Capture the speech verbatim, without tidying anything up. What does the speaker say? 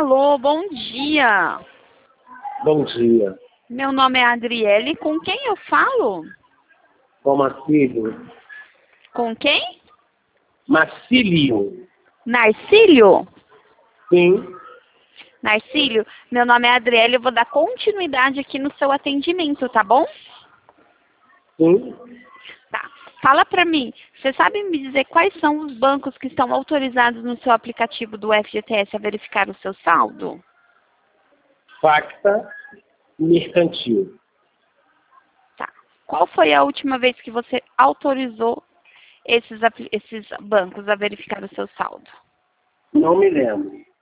Alô, bom dia. Bom dia. Meu nome é Adriele. Com quem eu falo? Com Marcílio. Com quem? Marcílio. Narcílio? Sim. Narcílio, meu nome é Adriele. Eu vou dar continuidade aqui no seu atendimento, tá bom? Sim. Tá. Fala pra mim, você sabe me dizer quais são os bancos que estão autorizados no seu aplicativo do F G T S a verificar o seu saldo? Facta Mercantil. Tá. Qual foi a última vez que você autorizou esses, esses bancos a verificar o seu saldo? Não me lembro.